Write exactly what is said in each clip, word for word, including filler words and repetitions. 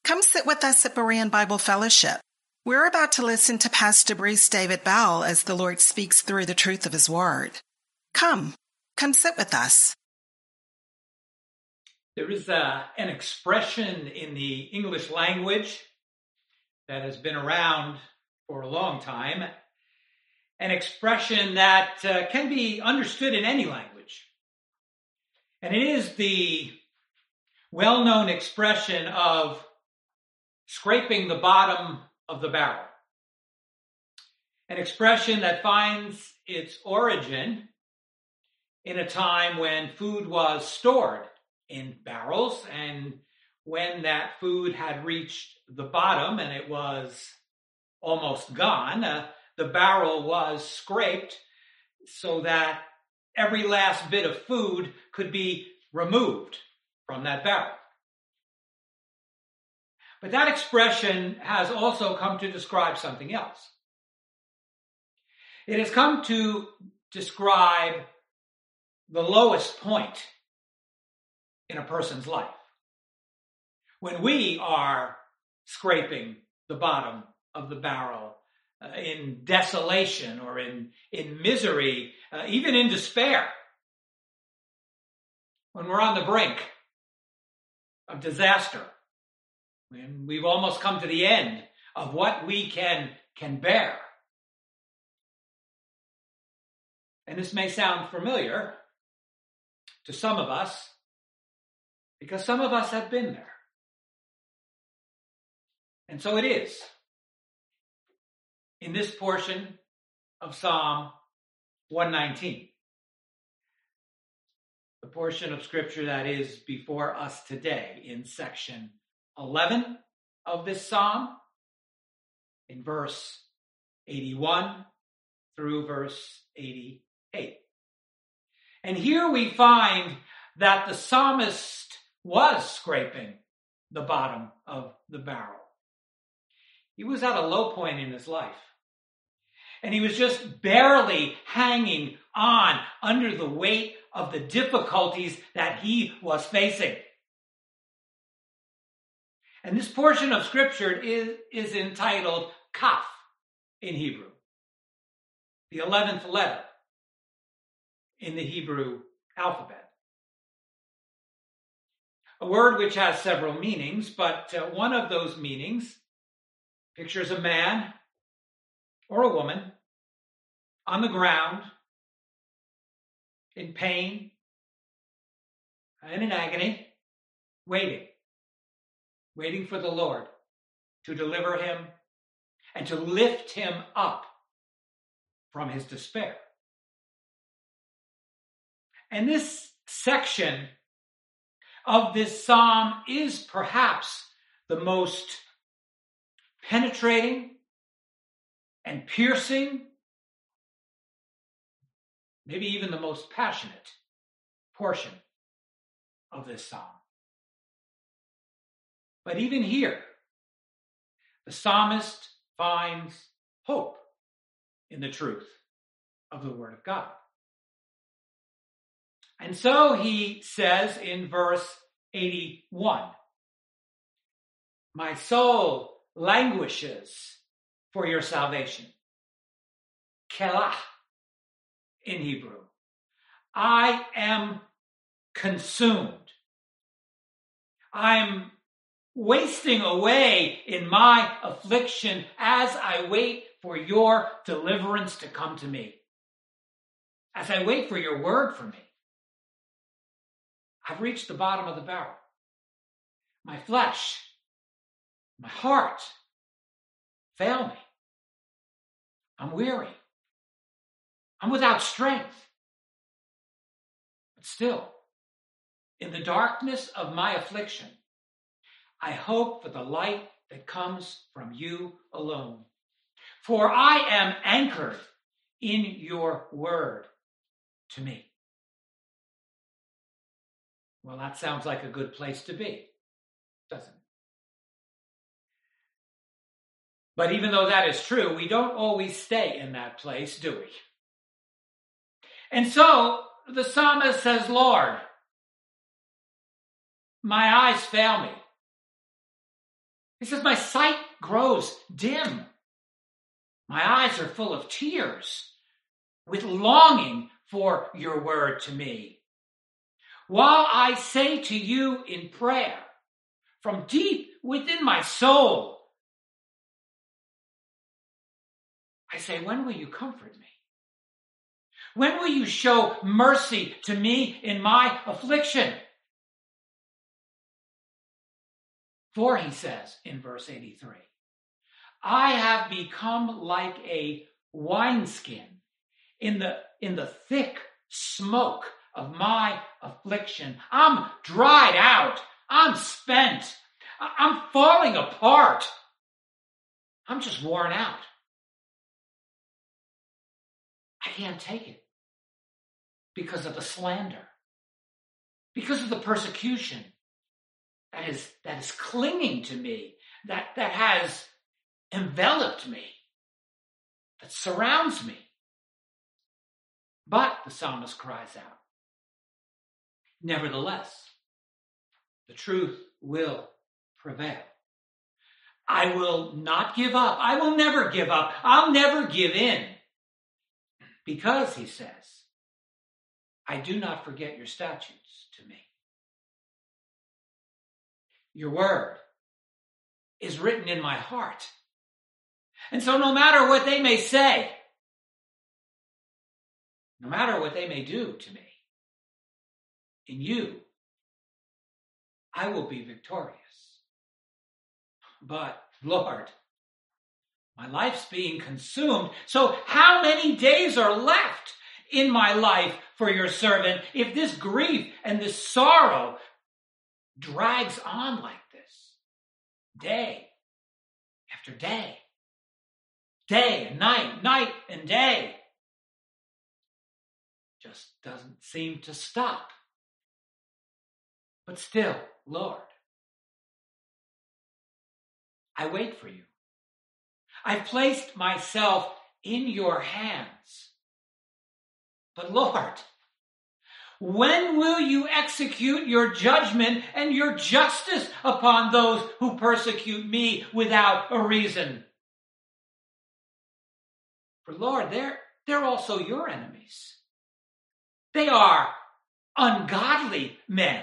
Come sit with us at Berean Bible Fellowship. We're about to listen to Pastor Bruce David Bell as the Lord speaks through the truth of his word. Come, come sit with us. There is uh, an expression in the English language that has been around for a long time, an expression that uh, can be understood in any language. And it is the well-known expression of scraping the bottom of the barrel. An expression that finds its origin in a time when food was stored in barrels, and when that food had reached the bottom and it was almost gone, uh, the barrel was scraped so that every last bit of food could be removed from that barrel. But that expression has also come to describe something else. It has come to describe the lowest point in a person's life. When we are scraping the bottom of the barrel uh, in desolation or in, in misery, uh, even in despair, when we're on the brink of disaster, when we've almost come to the end of what we can, can bear. And this may sound familiar to some of us, because some of us have been there. And so it is in this portion of Psalm one nineteen, the portion of Scripture that is before us today in section eleven of this Psalm, in verse eighty-one through verse eighty-eight. And here we find that the psalmist was scraping the bottom of the barrel. He was at a low point in his life, and he was just barely hanging on under the weight of the difficulties that he was facing. And this portion of Scripture is, is entitled Kaf in Hebrew, the eleventh letter in the Hebrew alphabet. A word which has several meanings, but uh, one of those meanings pictures a man or a woman on the ground in pain and in agony, waiting, waiting for the Lord to deliver him and to lift him up from his despair. And this section of this psalm is perhaps the most penetrating and piercing, maybe even the most passionate portion of this psalm. But even here, the psalmist finds hope in the truth of the Word of God. And so he says in verse eighty-one, my soul languishes for your salvation. Kelah in Hebrew. I am consumed. I'm wasting away in my affliction as I wait for your deliverance to come to me. As I wait for your word for me. I've reached the bottom of the barrel. My flesh, my heart fail me. I'm weary. I'm without strength. But still, in the darkness of my affliction, I hope for the light that comes from you alone. For I am anchored in your word to me. Well, that sounds like a good place to be, doesn't it? But even though that is true, we don't always stay in that place, do we? And so the psalmist says, Lord, my eyes fail me. He says, my sight grows dim. My eyes are full of tears with longing for your word to me. While I say to you in prayer from deep within my soul, I say, when will you comfort me? When will you show mercy to me in my affliction? For he says in verse eighty-three, I have become like a wineskin in the, in the thick smoke of my affliction. I'm dried out. I'm spent. I'm falling apart. I'm just worn out. I can't take it because of the slander, because of the persecution that is, that is clinging to me, that, that has enveloped me, that surrounds me. But, the psalmist cries out, nevertheless, the truth will prevail. I will not give up. I will never give up. I'll never give in. Because, he says, I do not forget your statutes to me. Your word is written in my heart. And so no matter what they may say, no matter what they may do to me, in you, I will be victorious. But, Lord, my life's being consumed. So how many days are left in my life for your servant if this grief and this sorrow drags on like this? Day after day. Day and night, night and day. Just doesn't seem to stop. But still, Lord, I wait for you. I've placed myself in your hands. But Lord, when will you execute your judgment and your justice upon those who persecute me without a reason? For Lord, they're, they're also your enemies. They are ungodly men.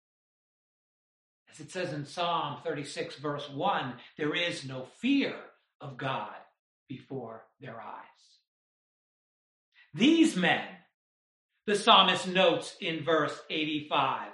As it says in Psalm thirty-six, verse one, there is no fear of God before their eyes. These men, the psalmist notes in verse eighty-five,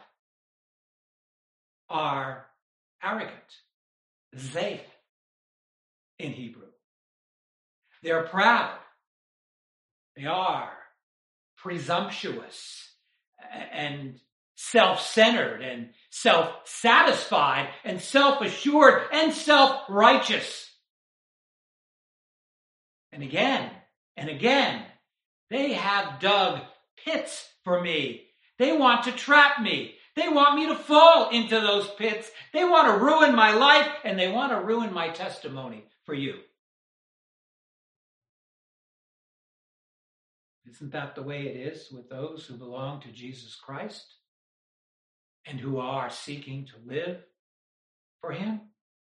are arrogant, zayf in Hebrew. They're proud. They are presumptuous and self-centered and self-satisfied and self-assured and self-righteous. And again and again, they have dug pits for me. They want to trap me. They want me to fall into those pits. They want to ruin my life, and they want to ruin my testimony for you. Isn't that the way it is with those who belong to Jesus Christ and who are seeking to live for him?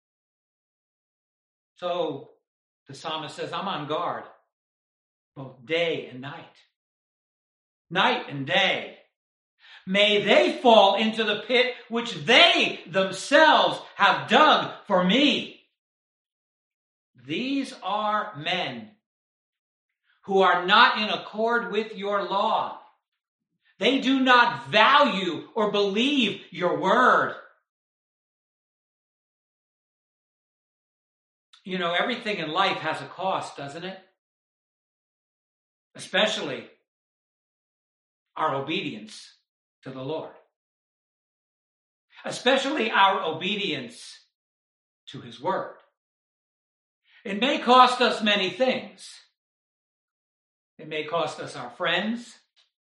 So the psalmist says, I'm on guard both day and night. Night and day. May they fall into the pit which they themselves have dug for me. These are men who are not in accord with your law. They do not value or believe your word. You know, everything in life has a cost, doesn't it? Especially our obedience to the Lord. Especially our obedience to his word. It may cost us many things. It may cost us our friends.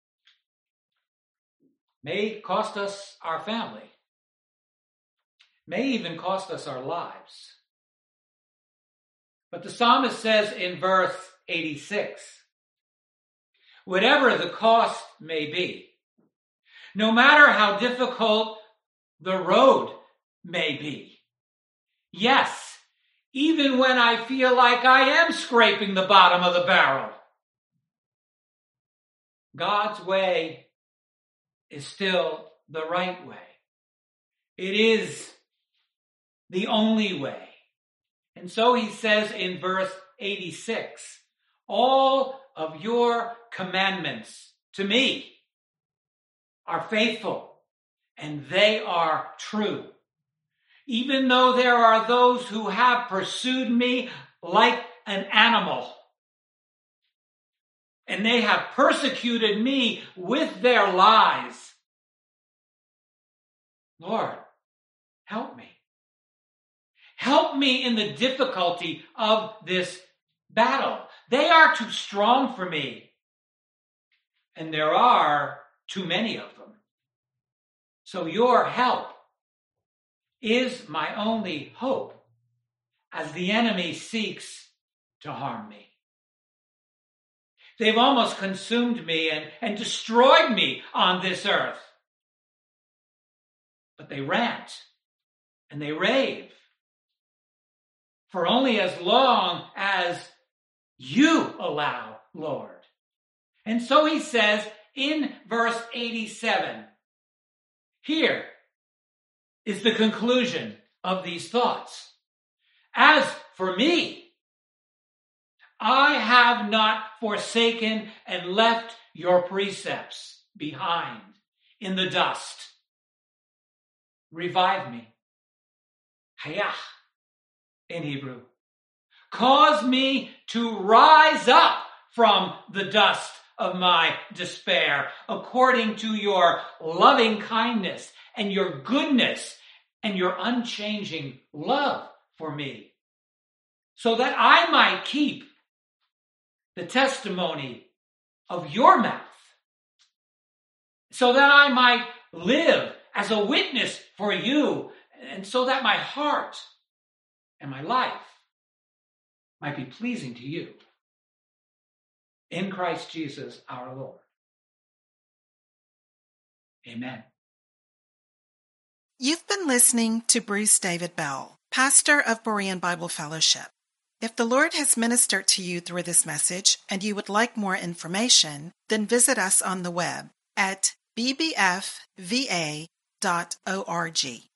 May cost us our family. May even cost us our lives. But the psalmist says in verse eighty-six, whatever the cost may be, no matter how difficult the road may be, Yes, even when I feel like I am scraping the bottom of the barrel. God's way is still the right way. It is the only way. And so he says in verse eighty-six, all of your commandments to me are faithful and they are true. Even though there are those who have pursued me like an animal, and they have persecuted me with their lies. Lord, help me. Help me in the difficulty of this battle. They are too strong for me, and there are too many of them. So your help is my only hope as the enemy seeks to harm me. They've almost consumed me and, and destroyed me on this earth. But they rant and they rave for only as long as you allow, Lord. And so he says in verse eighty-seven, here is the conclusion of these thoughts. As for me, I have not forsaken and left your precepts behind in the dust. Revive me. Hayah in Hebrew. Cause me to rise up from the dust of my despair according to your loving kindness and your goodness and your unchanging love for me, so that I might keep the testimony of your mouth, so that I might live as a witness for you, and so that my heart and my life might be pleasing to you. In Christ Jesus our Lord. Amen. You've been listening to Bruce David Bell, pastor of Berean Bible Fellowship. If the Lord has ministered to you through this message and you would like more information, then visit us on the web at b b f v a dot org.